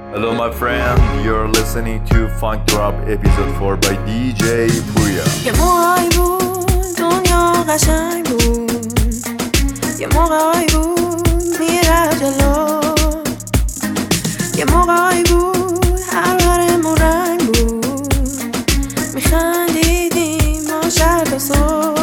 Hello my friend, you're listening to Funk Drop episode 4 by DJ Puya. یه موقعی بود دنیا قشنگ بود، یه موقعی بود میره جلو، یه موقعی بود هر برمون رنگ بود، میخندیدیم ما شب تا صبح.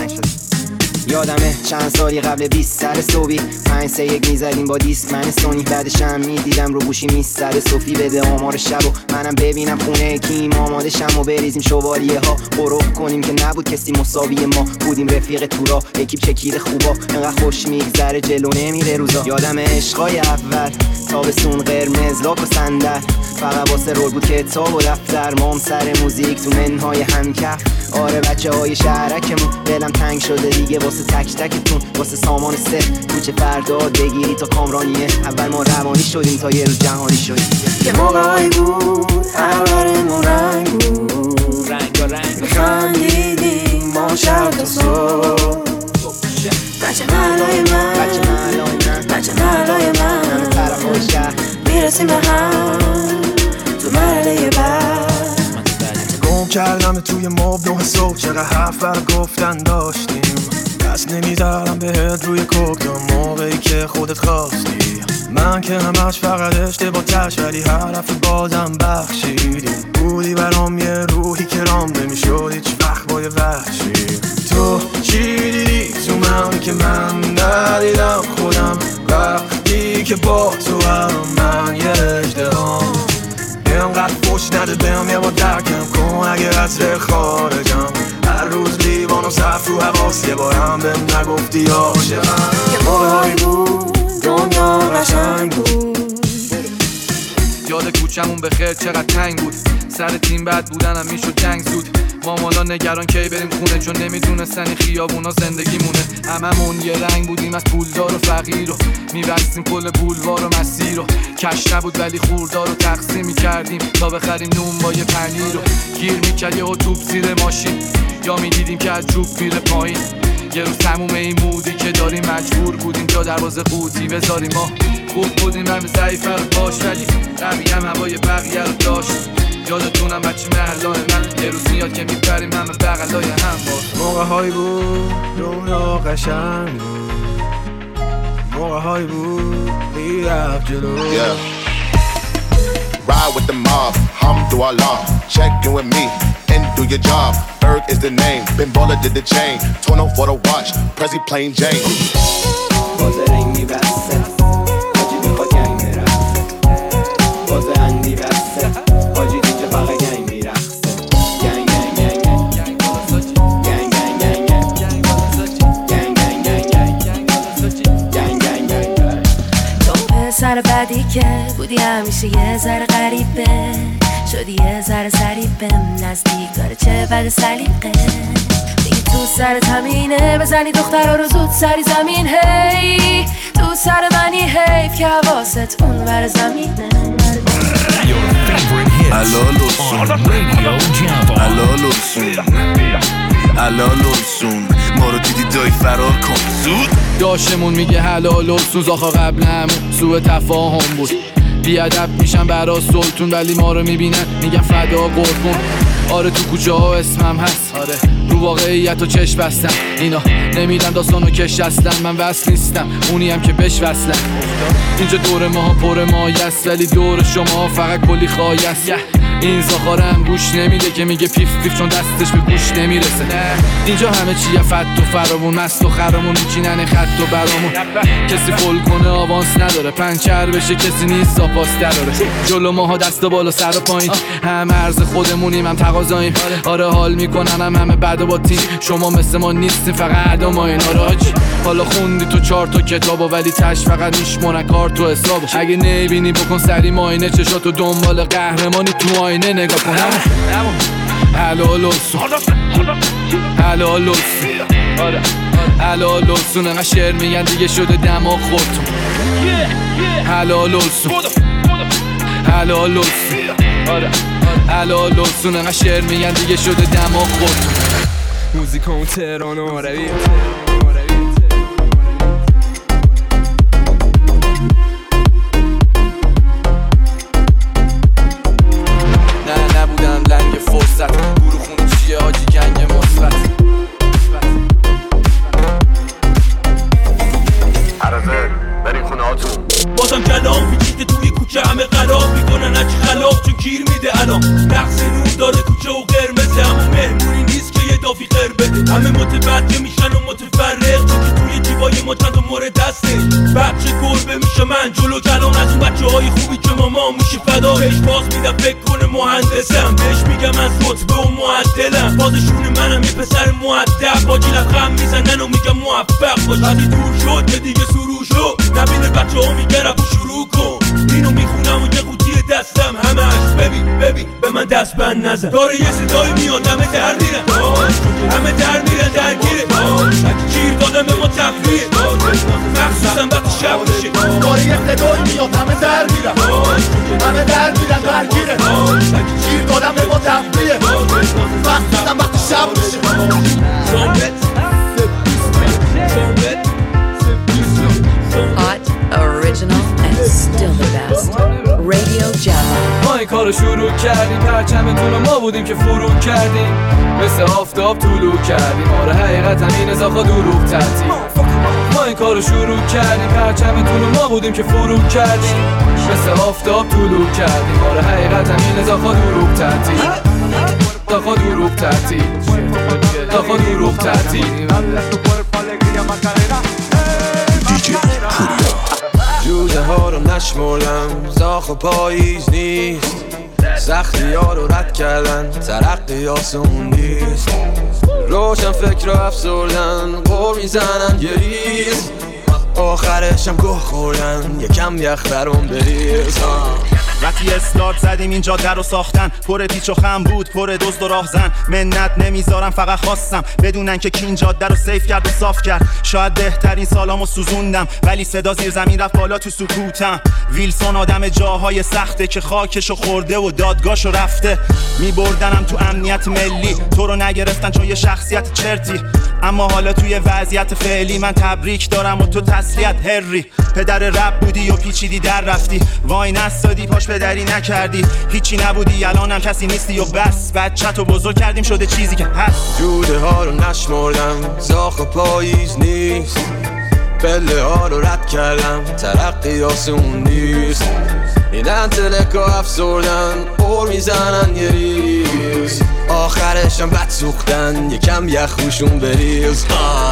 یادمه چند سالی قبل 20 سر صبحی 5-3-1 میزدیم با دیسک من سونی، بعدش هم میدیدم رو گوشی میستره صوفی بده آمار شب و منم ببینم خونه کیم آماده شم و بریزیم شوالیه ها قروق کنیم که نبود کسی مساوی ما بودیم رفیق تورا اکیپ چکیده خوبا انقدر خوش میگذره جلو نمیره روزا. یادمه عشقای اول تابستون قرمز لاک و صندل فقط واسه رول بود کتاب و دفتر مام سر موزیک تو منهای همکف. آره بچه های شهرکمون دلم تنگ شده دیگه واسه تک تکتون واسه سامان سه کوچه فرداد بگیری تا کامرانیه اول ما روانی شدیم تا یه روز جهانی شدیم. یه موقعی بود هر برمون رنگ بود، میخندیدیم ما شب تا صبح. بچه محلای من بچه محلای من میرسیم به هم تو مرحله بعد. گم کردم توی مبنوع صبح چقدر حرف بر گفتن داشتیم، دست نمیذارم بهت روی کوک تا موقعی که خودت خواستی. من که همش فقط اشتباه تش ولی حرف بازم بخشیدیم. بودی برام یه روحی که رام نمیشد هیچ وقت با یه وحشی. تو چی دیدی تو من که من ندیدم خودم وقتی که با تو هم من یه اژدهام. اینقدر فوش نده بهم یه با درکم کن اگه از خارجم. هر روز لیوان و صف رو حواس یه بارم بهم نگفتی عاشقم. یه موقعی بود دنیا قشنگ بود. یاد کوچمون به خیر چقدر تنگ بود، سر تیم بد بودنم میشد جنگ زود. مامانا نگران کی بریم خونه چون نمیدونستن این خیابونا زندگیمونه. هممون یه رنگ بودیم از پولدار و فقیر و میبستیم کل بولوار و مسیر و کش نبود ولی خوردار رو تقسیم میکردیم تا بخریم نون با یه پنیر و گیر میکرد یه توپ زیر ماشین یا میدیدیم که از جوب میره پایین. یه روز تموم این مودی که داریم مجبور بودیم جا دروازه قوطی بذاریم. ما خوب بودیم همه ضعیف رو باش ولی قوی هم هوای بقیه رو داشت. یادتونم بچه محلای من یه روز میاد که میپریم همه بغلای هم باز. موقع‌هایی بود دنیا قشنگ بود، موقع‌هایی بود میرفت جلو. Ride with the mob, hamdulillah, check in with me and do your job. Berg is the name, Ben Baller did the chain, Tourneau for the watch, Prezi plain Jane. بازه رنگ میبسته حاجی میخواد گنگ برخصه، بازه اندی بسته حاجی دیجه فقط گنگ میرخصه. گنگ گنگ گنگ گنگ گنگ گنگ گنگ گنگ گنگ. تو پسر بدی که بودی همیشه یه ذره غریبه، شدی یه ذره سریبه نزدیک داره چه بد سلیقه. دیگه تو سرت همینه بزنی دخترها رو زود سری زمین. هی تو سر منی حیف که حواست اون ور زمینه. الالوسون ما رو دیدی دای فرار کن زود. داشمون میگه حلال و سوز آخه قبل همون سوء تفاهم بود. بیادب میشن برا سلطون ولی ما رو میبینن میگن فدا قربون. آره تو کوچه ها اسمم هست، آره رو واقعیت و چشم بستم. اینا نمیدن داستانو کش اصلا من وصل نیستم اونی هم که بش وصلم. اینجا دور ما پر مایست ولی دور شما فقط کلی خایست. این زاخارم گوش نمیده که میگه پیف پیف چون دستش به گوش نمیرسه. اینجا همه چیه فت و فراوون مست و خرامون میچینن خط و برامون. کسی فول کنه آوانس نداره پنچر بشه کسی نیست زاپاس دراره. جلو ماها دست بالا سر و پایین همه عرض خودمونیم هم تقاضاییم. آره حال میکنن همه بعد و با تیم شما مثل ما نیستیم فقط عدا ما این. آره آجی حالا خوندی تو 4 تا کتابو ولی تش فقط میشمونه کار تو حسابو. اگه نبینی بکن سری ماینه چشاتو دنبال قهرمانی تو آینه نگاه کن. حلالوسون حلالوسون انقدر شعر میگن دیگه شده دماغ خودتون. حلالوسون انقدر شعر میگن دیگه شده دماغ خودتون. موزیکون تهران و عربی. گیر میده الان رقص نور داره کوچه و قرمزه، اما مهمونی نیست که یه دافی قربه. همه متوجه میشن و متفرق، چون که توی جیبای ما چند تا مورد هسته. بچه گربه میشه من جلو جلان از اون بچه های خوبی که ماما میشه فدا. بهش باز میدم فکر کنه مهندسم، بهش میگم از رتبه و معدلم. بازشون منم یه پسر مؤدب، با جیلت غم میزنن و میگم موفق باش. وقتی دور شد که دیگه سروش رو نبینه بچه ها میگه رپ و شروع کن. اینو میخونم و یه قوطی دستم همش ببین به من دست بند نزن. داره یه صدای میاد همه در میرن، همه در میرن درگیره. گیر دادم به ما تفریه، مخصوصا وقتی شب میشه. داره یه صدای میاد همه در میرن، همه در میرن درگیره. گیر دادم به ما تفریه، مخصوصا وقتی شب میشه. Hot, original, and still the best. Radio Java. ما این کارو شروع کردیم، پرچمتون ما بودیم که فرو کردیم. مثل آفتاب طلوع کردیم، آره حقیقت همین ازاخا دروغ تعطیل. ما این کارو شروع کردیم، پرچمتون ما بودیم که فرو کردیم. مثل آفتاب طلوع کردیم، آره حقیقت همین ازاخا دروغ تعطیل. داخا دروغ تعطیل، داخا دروغ تعطیل. جوجه ها رو نشمردم، زاخ و پاییز نیست. سختی ها رو رد کردن، ترقی آسون نیست. روشن فکر رو افسردن، قور میزنن یه ریز. آخرشم گوه خوردن، یکم یخ برام بریز. وقتی استارت زدیم اینجا در رو ساختن، پر پیچ و خم بود، پر دزد و راهزن. منت نمیذارم فقط خواستم بدونن که کی این جاده رو سیف کرد و صاف کرد. شاید بهترین سالامو سوزوندم، ولی صدا زیر زمین رفت بالا تو سکوتم. ویلسون آدم جاهای سخته که خاکشو خورده و دادگاهشو رفته. میبردنم تو امنیت ملی، تو رو نگرفتن چون یه شخصیت چرتی. اما حالا توی وضعیت فعلی من تبریک دارم و تو تسلیت هری. پدر رپ بودی و پیچیدی در رفتی، وای نستادی پاش پدری نکردی. هیچی نبودی الانم کسی نیستی و بس. بچه‌تو بزرگ کردیم شده چیزی که هست. جوده ها رو نشمردم، زاخ و پاییز نیست. پله ها رو رد کردم، ترقی آسون نیست. این انتلکا افسردن، قور میزنن یه ریز. آخرشم بد سوختن، یکم یخ روشون بریز.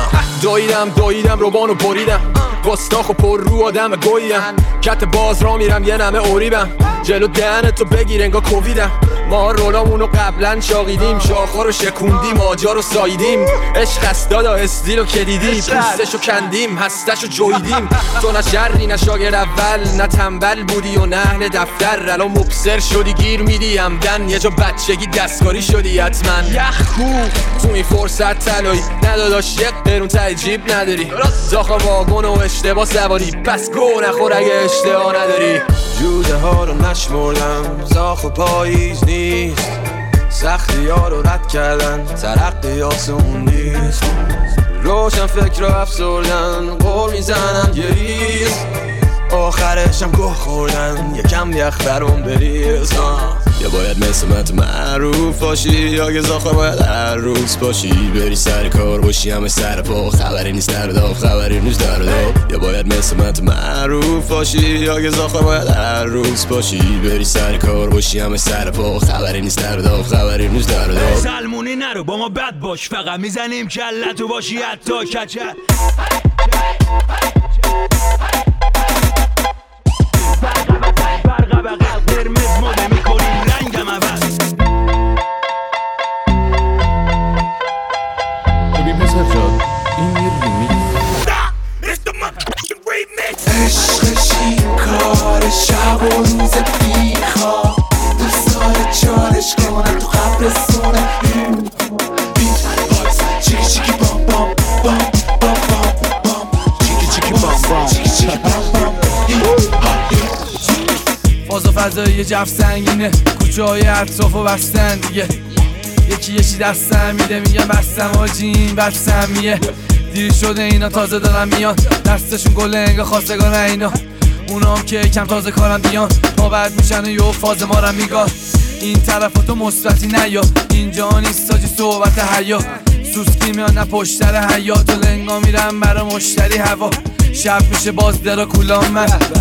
دویدم روبانو بریدم، گستاخ و پر رو آدم گویم. کت باز را میرم یه نمه اوریبم، جلو دهنتو بگیر انگا کوویدم. ما رولامونو قبلا شاقیدیم، شاخا رو شکوندیم، آجا رو سایدیم. عشق است دادا استیل رو کلیدی، پوستشو کندیم هستشو جویدیم. تو نه شری نه شاگرد اول، نه تنبل بودی و نه اهل دفتر. الان مبصر شدی گیر میدی همدن، یه جا بچگی دستکاری شدی حتما. یخو تو این فرصت طلایی نداداش، یک قرون ته جیب نداری. زاخا واگن و اشتباه سواری، پس گو نخور اگه اشتباه نداری. جوده ها رو نشمردم، زاخ و پاییز نیست. سختی ها رو رد کردن، ترقی آسون نیست. روشن فکر رو افسردن، قور میزنن یه ریز. آخرشم گوه خوردن، یکم یخ برام بریز. یا باید مثل من تو معروف باشی، یا که زاخه باید هر روز باشی. بری سر کار باشی همه سر پا، خبری نیست در داغ، خبری نیست در داغ. یا باید مثل من تو معروف باشی، یا که زاخه باید هر روز باشی. بری سر کار باشی همه سر پا، خبری نیست در داغ، خبری نیست در داغ. سلمونی نرو با ما بد باش، فقط میزنیم کلتو باشی حتی کچل. برقه بقل قرمز ماده میکنیم رنگم عوض. ببین پسر جان این یه ریمیکس. عشقشی کار شب و روز بیخواب، دوست داره چالش کنم تو قبرستونه. بیت بایز چیکی چیکی بام بام بام بام بام بام، چیکی چیکی بام بام چیکی چیکی بام بام. فاز و فضایی جف سنگینه، کوچه های اطراف و بستن دیگه. یکی یکی دستم میده میگم بستم آجین بستم میه. دیر شده اینا تازه دارن میان، دستشون گل انگا خواستگان اینا. اونام که کم تازه کارم بیان، پا بعد میشن و یه فاز ما رو میگاه. این طرفاتو مثبتی نیا، اینجا نیست ساجی صحبت حیا. سوسکی میان نه پشتر حیات و لنگا میرم برا مشتری هوا. شب میشه باز درا کولام من،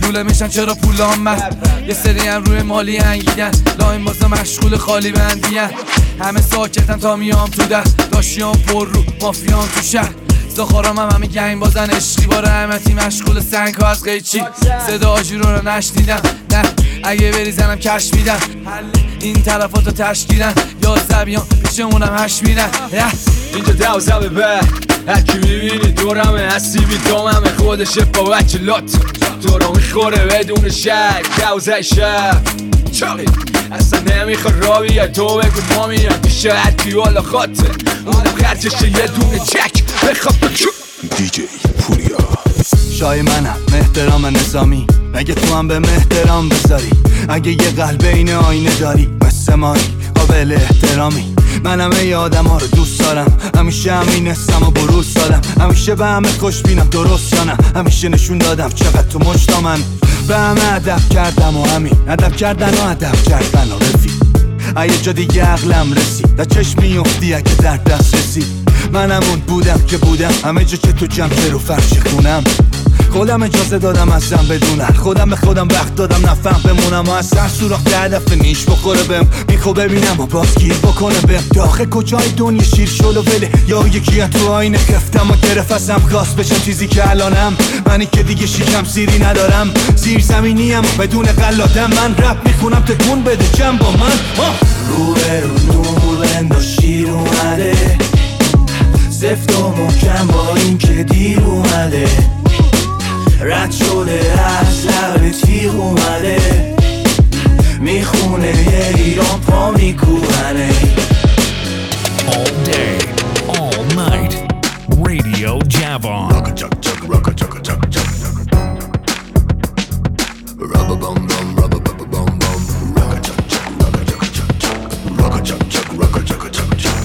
لوله میشن چرا پولام من یه سری هم روی مالی انگیدن لاین بازه مشغول خالی بندیان همه ساکتن تا میام تو ده داشیام پر رو مافیام تو شهر زخارام همه گنگ بازن عشقی با رحمتی مشغول سنگ ها از قیچی صدا آجیرون رو نشنیدم نه اگه بریزنم کش میدم این طرفاتو تشکیلن یا زبیان پیشمونم هش میرن اینجا 12 به هرکی میبینی دورمه هستی داممه خودشه با وکلات تو رو میخوره بدون شک 12 شب چاقی اصلا نمیخواد را بیاد تو بگو ما میاد میشه هرکی والا خاطر اونم خرچشه یه دونه چک بخواب بچو دیجی پوریا شای منم احترام نظامی مگه تو هم به احترام بذاری اگه یه قلب این آینه داری مثل مایی قابل احترامی من همه آدم ها رو دوست دارم همیشه همین هستم و بروز دادم همیشه به همه خوش بینم درست یا نه همیشه نشون دادم چقدر تو مجتمعم به همه ادب کردم و همین ادب کردن و ادب کردن و رفیق یه جا دیگه عقلم رسید در چشم میفتی اگه در دست رسید من همون بودم که بودم همه جا که تو جمع رو فرش خونم خودم اجازه دادم ازم بدونم خودم به خودم وقت دادم نفهم بمونم و از سر سوراخ ده دفعه نیش بخوره بهم میخو ببینم و باز گیر بکنه بهم داخل کجای دنیا شیر شل و وله یا یکی از تو آینه خفتم و گرفت ازم خواست بشم چیزی که الانم منی که دیگه شیکم سیری ندارم زیر زمینیم بدون قلادم من رپ میخونم تکون بده جنب با من رو نور بند و شیر اومده سفت و محکم با این که دیر اومده رد شده از لب تیغ اومده میخونه یه ایران پا میکوهنه All day, all night, Radio Javon. Rubber bum bum, rubber bum bum bum. Rock a chuck chuck, rock a chuck chuck chuck. Rock a chuck chuck, rock a chuck chuck chuck.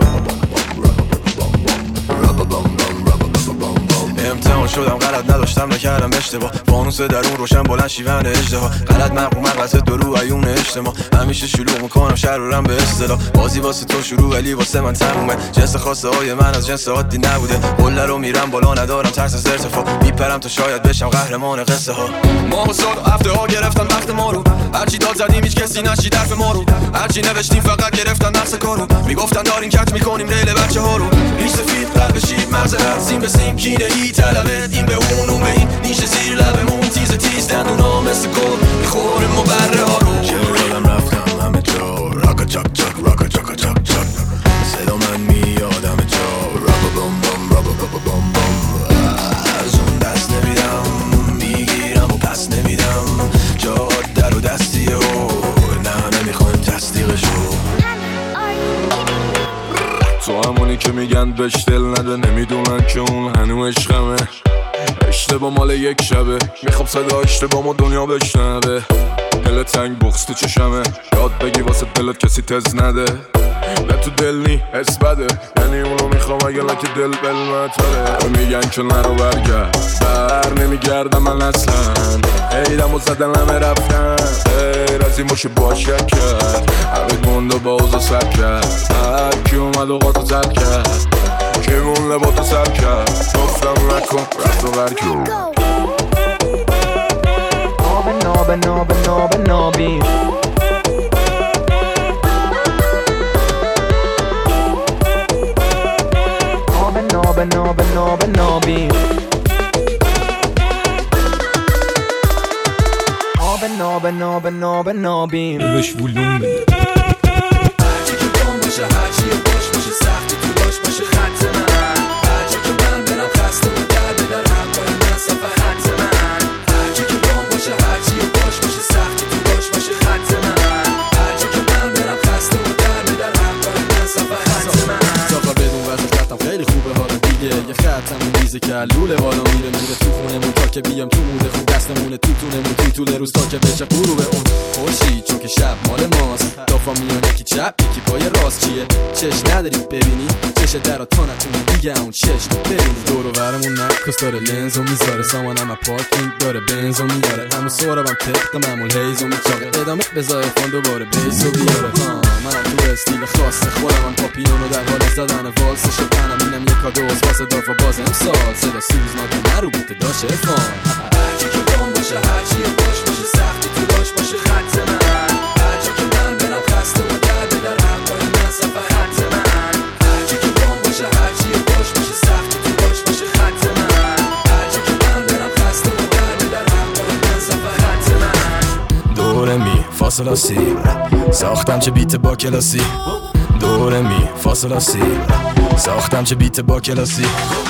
Rubber bum bum, rubber bum bum bum. امتحان شدم غلط نداشتم نکردم اشتباه فانوس درون روشن بلند شیون اجتها غلط مقروم مغلطه درو عیون اجتماع همیشه شلوغ میکنم شهر رو رم به اصطلاح بازی واسه تو شروع ولی واسه من تمومه جنس خواسته های من از جنس عادی نبوده قله رو میرم بالا ندارم ترس از ارتفاع میپرم تا شاید بشم قهرمان قصه ها ما و سال و هفته ها گرفتن وقت ما رو هرچی داد زدیم هیچ کسی نشید حرف ما رو هرچی نوشتیم فقط گرفتن نفس کارو میگفتن داریم کت میکنیم ریل بچه ها رو ریش سفید قلب شیب مغزرت سیم به سیم کینه ای طلبت این به اون به این نیشه زیر لبمون تیز دندونا مثل گل میخوریم و بره ها رو چه یادم رفتم همه جا راکا چاک چاک راکا چاکا چاک چاک صدا من میاد همه جا رابا بام بام رابا بابا بام بام از اون دست نمیدم میگیرم و پس نمیدم جا در و دستیه و نه نمیخوایم تصدیقشو تو همونی که میگن بهش دل نده نمیدونن که اون هنو عشقمه اشتباه مال یک شبه میخوام صدا اشتباه ما دنیا بشنوه دل تنگ بغز تو چشمه یاد بگی واسه دلت کسی تز نده نه تو دل نی حس بده یعنی اونو میخوام اگه لکه دل بلمتره میگن که نرو برگرد بر نمیگردم من اصلا ایدم و زدن همه رفتن غیر از این باشه باشه کرد همید مونده با اوزا سر کرد هر کی اومد و قاطو زد کرد که مونده با تو سر کرد گفتم نکن رفت و برکن نابی نابی بهش ولوم بده هرچی که بام باشه هرچی باش باشه سختی تو باش باشه خط من هرچی که من برم خسته و درد در همراه من صفحه خط من هرچی که بام باشه هرچی باش باشه سختی تو باش باشه خط من هرچی که من برم خسته و درد در همراه من صفحه خط من تا بدون واسه خطم خیلی خوبه حالا دیگه یه خطم میزه که لوله بالا میره تو خونمون تا که بیام تو موده خوب دستمونه تو تونمون تو طول روز تا که بشه غروب اون خورشید چون که شب مال ماست دافا میان یکی چپ یکی پای راست چیه چش نداری ببینی چش درا تا نتونی دیگه اون چش ببینی دور و برمون نکس داره لنزو میذاره سامانم پارکینگ داره بنزو میاره همون سوربم طبق معمول هیزو میچاقه ادامه بذاره فان دوباره بیسو بیاره منم تو استیل خاص خودم پاپیونو در حال زدن والس شدنم اینم یک کادوز واسه دافا باز امسال صدا سوز ناده نرو بیت داشه فان هرچی که بام باشه هرچی فاصلاسی ساختم چه بیت با کلاسی دوره می فاصلاسی ساختم چه بیت با کلاسی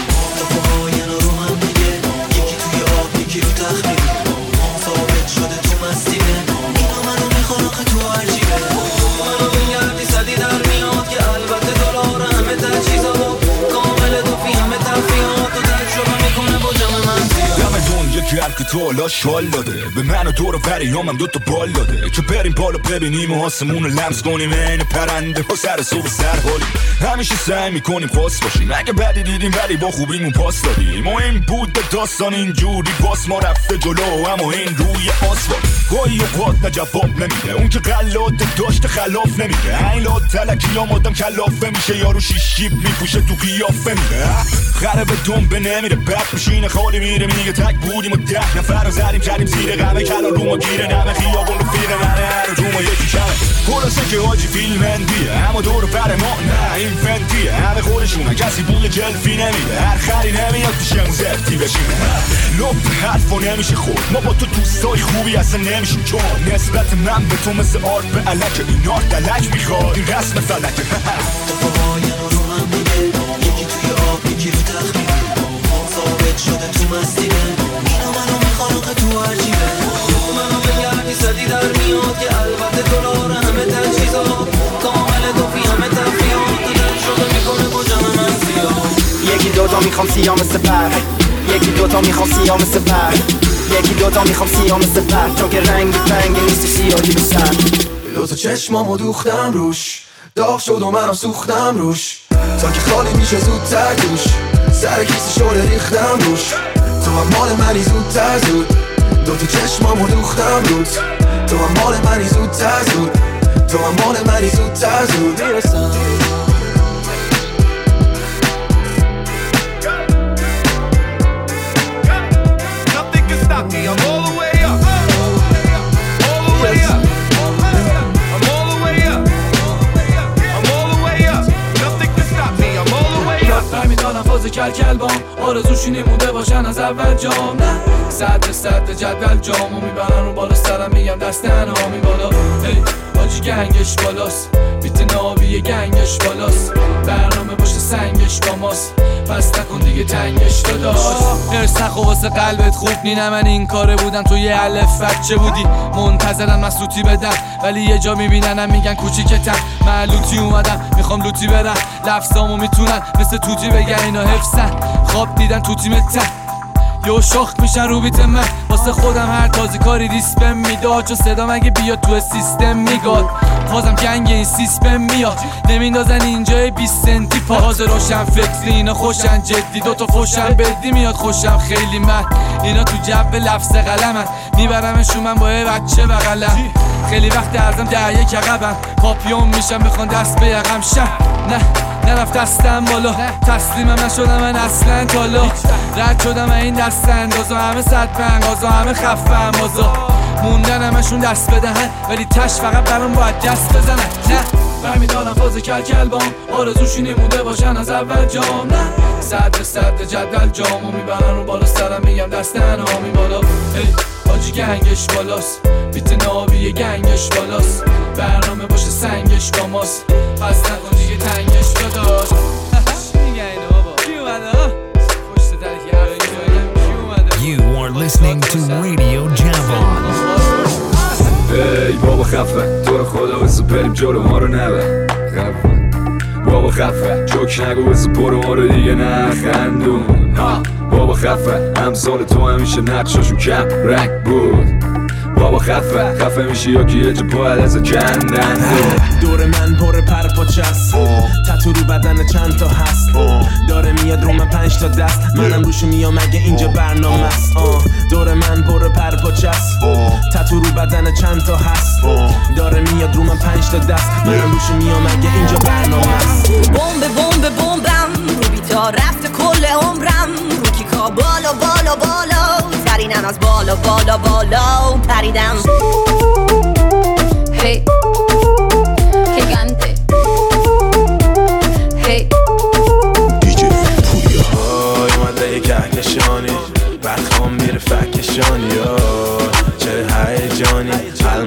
که تو حالا شال داده به من و دور و بریامم دوتا بال داده که بریم بالا ببینیم و آسمون رو لمس کنیم این پرنده ها سر صبح سر حالی همیشه سعی میکنیم خاص باشیم اگه بدی دیدیم ولی با خوبیمون پاس دادیم و این بود به داستان اینجوری باس ما رفته جلو اما این روی آسفالت گاهی اوقات نه جواب نمیده اون که غلات داشته خلاف نمیده این لات تلکی هم آدم کلافه میشه یارو شیشیب میپوشه تو قیافه میده خره به دنبه نمیره بد میشینه خالی میره میگه تک بودیم و 10 نفر رو زدیم کردیم زیر غمه کلا رو ما گیره نمه خیابون رفیق منه هر رو ما یکی کمه خلاصه که حاجی فیلم اندیه اما دور بر ما نه این فنتیه همه خودشونه کسی بوی جلفی نمیده هر خری نمیاد پیشمون زفتی بشینه لب حرفا نمیشه خود ما با تو دوستای خوبی اصلا نمیشیم چون نسبت من به تو مثل آرد به علک این آرد دلک میخواد این رسم فلکه دفاهای رو هم میگه یکی توی آب یکی رو تخمیه ثابت شده تو مستیه اینا منو میخوانقه تو عجیبه منو بگردی صدی در میاد که البته دلار همه تجهیزات کامل دوفی همه تفیات دل شده میکنه با جمع من زیاد یکی دوتا میخوام سیاه مثل برق یکی دوتا میخوام سیاه مثل برق یکی دوتا میخوام سیاه مثل برق چون که رنگی پنگی نیستی سیاهی به سر دوتا چشمامو دوختم روش داغ شد و منم سوختم روش تا که خالی میشه زودتر دوش سر کیسه شوره ریختم روش تو هم مال منی زودتر زود دوتا چشمامو دوختم رود تو هم مال منی زودتر زود تو هم مال منی زودتر زود میرسم کل بام آرزوشی نمونده باشن از اول جام نه صد جدول جامو میبرن رو بالا سرم میگم دست انامی بالا هی آجی گنگش بالاست بیت نابی گنگش بالاست برنامه باشه سنگش با ماست پس نکن دیگه تنگش داداش ارس نخو واسه قلبت خوب نینه من این کاره بودم تو یه الف بچه بودی منتظرن مسلوطی بدم ولی یه جا میبیننم میگن کوچیکتم من لوتی اومدم میخوام لوتی برم لفظامو میتونن مثل توتی بگن اینا حفظن خواب دیدن تو تیمتن یو شخ میشن رو بیت من واسه خودم هر تازه کاری ریسپم میداد چون صدام اگه بیاد تو سیستم میگاد بازم گنگ این سیستم میاد نمیندازن اینجای 20 سنتی پاز روشن فکری اینا خوشن جدی دوتا فوشن بدی میاد خوشم خیلی من اینا تو جو لفظ قلمن میبرمشون من با یه بچه بغلم خیلی وقت ارزم 10 عقبم پاپیون میشم بخوان دست به یقم شم نه نرفت دستم بالا تسلیمم نشدم من اصلا تالا رد شدم این دست اندازا همه صد پنگازا همه خفه امازا موندن همشون دست بدهن ولی تش فقط برام باید دست بزنن نه برمیدارم فاز کل بام آرزوشی نمونده باشن از اول جام نه صد جدول جامو میبرن رو بالا سرم میگم دست انامی بالا هی آجی گنگش بالاست بیت نابی گنگش بالاست برنامه باشه سنگش با ماست پس نکن دیگه تنگش داداش You are listening to Radio Javon. ای بابا خفه تو رو خدا بسو بریم جلو ما رو نبر خفه بابا خفه جوک نگو بسو برو ما رو دیگه نخندون بابا خفه همسال تو همیشه نقشاشون کم رنگ بود بابا خفه میشی یا که یه جا باید از کندن دور من پر پر پاچست تتو رو بدن چند تا هست داره میاد رو من 5 تا دست منم روشو میام اگه اینجا برنامه است دور من پر پر پاچست تتو رو بدن چند تا هست داره میاد رو من 5 تا دست منم روشو میام اگه اینجا برنامه است بمبم رو بیتا رفت کل عمرم رو کیکا بالا ترینم از بالا پریدم Hey Gigante Hey DJ پویا اومده یه کهکشانی برخوام میره فکشانی چه هیجانی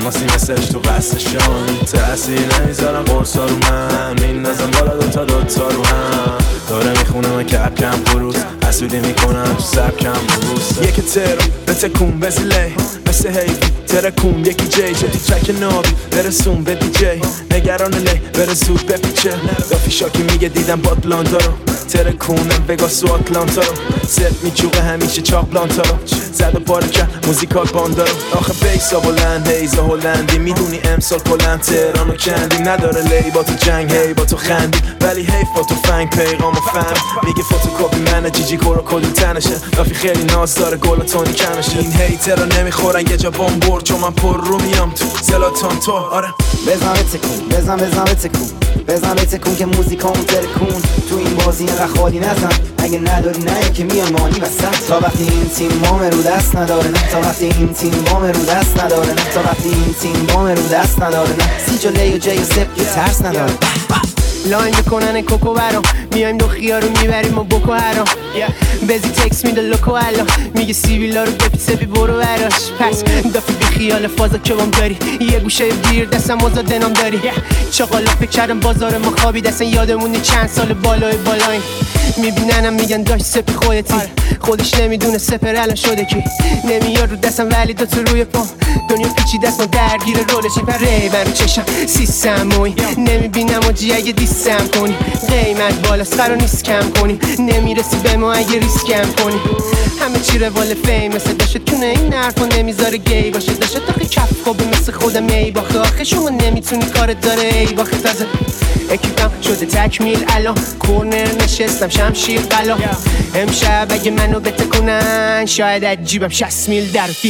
الماسی مثلش تو قصدشان تأثیر نمیذارم قرصا رو من میندازم بالا دوتا رو هم داره میخونم کم پروز حسودی میکنم تو سبکم بروز یکی ترو بتکون بزیلی مثل هیفی ترکون یکی جی شدی ترک نابی برسون به دی جی نگران لی بره زود بپیچه دافی شاکی میگه دیدم باد بلانتا رو ترکونم بگاس و آتلانتا رو سلف میچوقه همیشه چاق بلانتا رو زد و پاره کرد موزیکال باندا رو آخه بیسا بلند هیزا هلندی میدونی امسال کلند تهران و کندی نداره لی با تو جنگ هی با تو خندی ولی حیف با تو فنگ پیغام و فهم میگه فوتوکاپی منه جیجی کورو کدوم تنشه دافی خیلی ناز داره گل و تونی کنشه این هیترها نمیخورن یه جا بام برد چون من پر رو میام تو زلاتان تو آره بزن بتکون بزن بتکون که موزیکامون ترکون تو این بازی اینقدر خالی نزن اگه نداری نه که میای مانی وسط تا وقتی این تیم وام رو دست نداره نه تا وقتی این تیم وام رو دست نداره نه تا وقتی این تیم وام رو دست نداره نه سی جا لی و جی و سپ که ترس نداره لاین میکنن کوکو برام میایم دو خیار رو میبریم و بکو هرام بزی تکس میده لوکو الان میگه سیبیلا رو بپی سپی برو براش پس دافی بی خیال فازا که بام داری یه گوشه گیر دستم آزاد نام داری چاقالا فکر کردم بازار ما خوابی دستن یادمونی چند سال بالای بالاین میبیننم میگن داشت سپی خودتی خودش نمیدونه سپر الان شده کی نمیاد رو دستم ولی دوتا روی پام دنیا پیچی دست ما درگیر رولشی پره برو چشم سیستم موی نمیبینم و جی اگه دیستم کنی قیمت بالاست قرار نیست کم کنی نمیرسی به ما اگه ریسکم کنی همه چی روال فیم مثل داشت تونه این حرفا نمیذاره گی باشه داشت تاقی کف خوبه مثل خودم ای باخه آخه شما نمیتونی کارت داره ای باخه تازه اکیپم شده تکمیل الان کورنر نشستم شمشیر قلا امشب اگه منو بتکنن شاید از جیبم 60 میل در بیا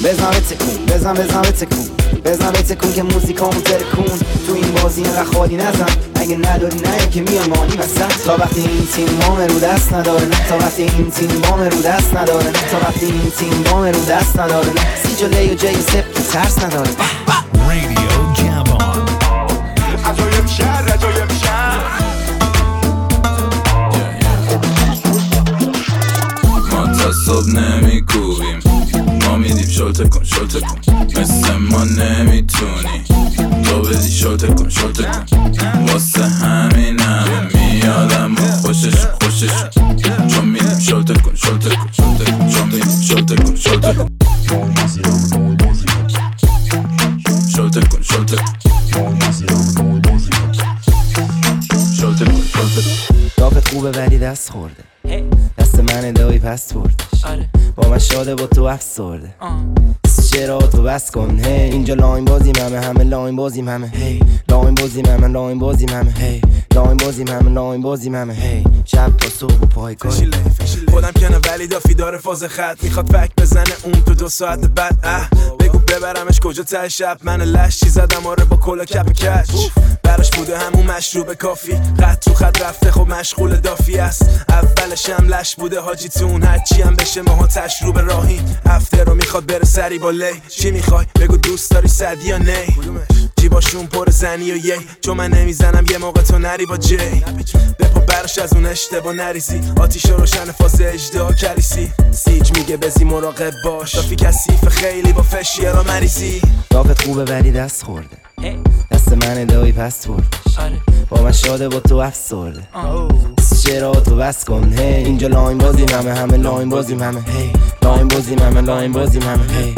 بزن بتکون که موزیکامون ترکون تو این بازی اینقدر خالی نزن اگه نداری نه که میای مانی وسط تا وقتی این تیم وام رو دست نداره نه تا وقتی این تیم وام رو دست نداره نه تا وقتی این تیم وام رو دست نداره نه سی جا لی و جی و سپ که ترس نداره رادیو جوان عجایب شهر ما تا صبح نمیکوبیم ما میدیم شلته کن مثل ما نمیتونی تو بدی شلته کن واسه همین همه میادم با خوشش چون میدیم شلته کن چون میدیم شلته کن شلته کن دافت خوبه ولی دست خورده دست من دایی پس بردش با من شاده با تو افسرده چرا تو بس کن هی اینجا لاین بازیم همه لاین بازیم همه هی لاین بازیم همه هی لاین بازیم همه هی شب تا صبح و پای کاری خودم کنه ولی دافی داره فاز خط میخواد فک بزنه اون تو 2 ساعت بعد بگو ببرمش کجا ته شب من لشی زدم آره با کلا کپ کچ براش بوده همون مشروب کافی خط تو خط رفته خب مشغول دافی است اولش هم لش بوده حاجی تون هرچی هم بشه ماها تشروب راهی هفته رو میخواد بره سری با لی چی میخوای بگو دوست داری صدی یا نی جیباشون پر زنی و یی چون من نمیزنم یه موقع تو نری با جی بپا براش از اون اشتباه نریزی آتیش روشن فاز اجدها کریسی سیج میگه بزی مراقب باش دافی کثیف خیلی با فشیه را مریضی دافت خوبه ولی دست خورده دست من دایی پس بردش با من شاده با تو افسرده چرا تو بس کن هی اینجا لاین بازیم همه لاین بازیم همه هی لاین بازیم همه هی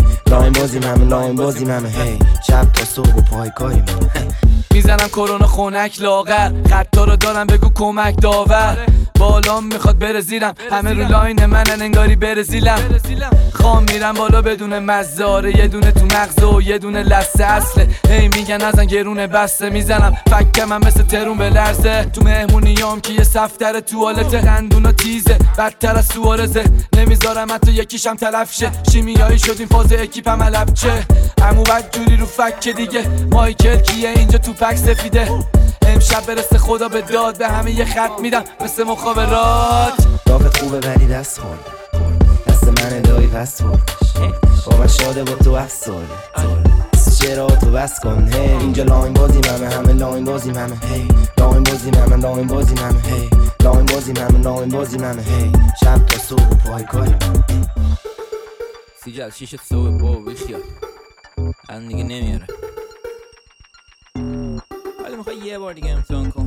لاین بازیم همه هی شب تا صبح و پای کاری میزنم کرونا خونک لاغر خطا رو دارم بگو کمک داور بالام میخواد بره زیرم همه رو لاین منن انگاری برزیلم خام میرم بالا بدون مزاره یه دونه تو مغز و یه دونه لسه اصله هی میگن ازن گرونه بسته میزنم فکم من مثل ترون به لرزه تو مهمونیام که یه صفتر توالته دندونا تیزه بدتر از سوارزه نمیذارم حتی یکیشم تلف شه شیمیایی شدیم فاز اکیپم علب چه عمو بد جوری رو فک دیگه مایکل کیه اینجا تو پک سفیده امشب برسه خدا به داد به همه یه خط میدم مثل مخابرات دافت خوبه ولی دست خورده دست من دایی پس بردش با من شاده با تو افسرده چرا تو بس کن هی اینجا لاین بازیم همه لاین بازیم همه هی لاین بازیم همه هی لاین بازیم همه هی شب تا صبح و پای کاری سیجل 6 صبح با بیخیال الان دیگه نمیاره. ولی میخوای یه بار دیگه امتحان کن.